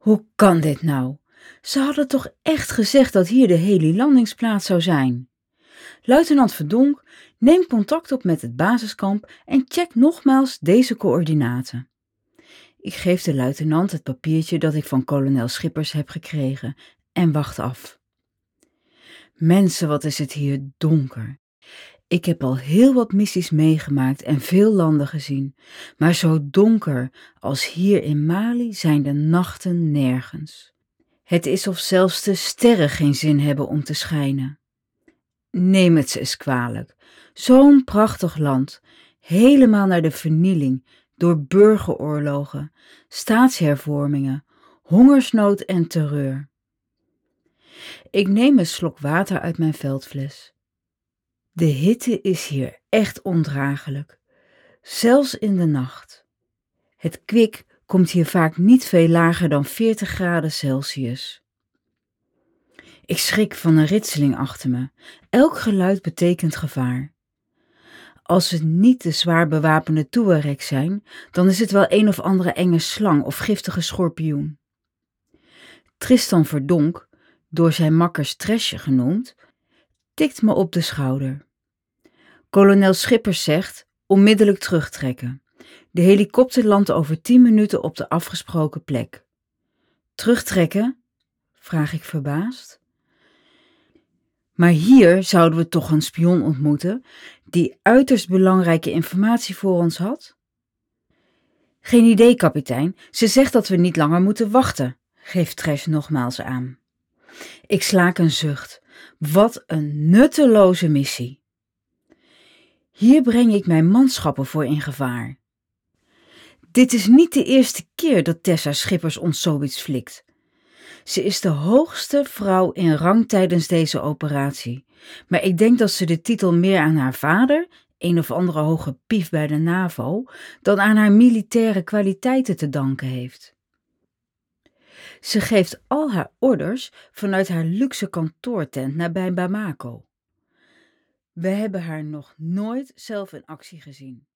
Hoe kan dit nou? Ze hadden toch echt gezegd dat hier de heli-landingsplaats zou zijn? Luitenant Verdonk, neem contact op met het basiskamp en check nogmaals deze coördinaten. Ik geef de luitenant het papiertje dat ik van kolonel Schippers heb gekregen en wacht af. Mensen, wat is het hier donker. Ik heb al heel wat missies meegemaakt en veel landen gezien, maar zo donker als hier in Mali zijn de nachten nergens. Het is of zelfs de sterren geen zin hebben om te schijnen. Neem het ze eens kwalijk. Zo'n prachtig land, helemaal naar de vernieling door burgeroorlogen, staatshervormingen, hongersnood en terreur. Ik neem een slok water uit mijn veldfles. De hitte is hier echt ondraaglijk, zelfs in de nacht. Het kwik komt hier vaak niet veel lager dan 40 graden Celsius. Ik schrik van een ritseling achter me. Elk geluid betekent gevaar. Als het niet de zwaar bewapende Tuareg zijn, dan is het wel een of andere enge slang of giftige schorpioen. Tristan Verdonk, door zijn makkers Tresje genoemd, tikt me op de schouder. Kolonel Schippers zegt onmiddellijk terugtrekken. De helikopter landt over 10 minuten op de afgesproken plek. Terugtrekken? Vraag ik verbaasd. Maar hier zouden we toch een spion ontmoeten die uiterst belangrijke informatie voor ons had? Geen idee, kapitein. Ze zegt dat we niet langer moeten wachten, geeft Tresh nogmaals aan. Ik slaak een zucht. Wat een nutteloze missie. Hier breng ik mijn manschappen voor in gevaar. Dit is niet de eerste keer dat Tessa Schippers ons zoiets flikt. Ze is de hoogste vrouw in rang tijdens deze operatie, maar ik denk dat ze de titel meer aan haar vader, een of andere hoge pief bij de NAVO, dan aan haar militaire kwaliteiten te danken heeft. Ze geeft al haar orders vanuit haar luxe kantoortent nabij Bamako. We hebben haar nog nooit zelf in actie gezien.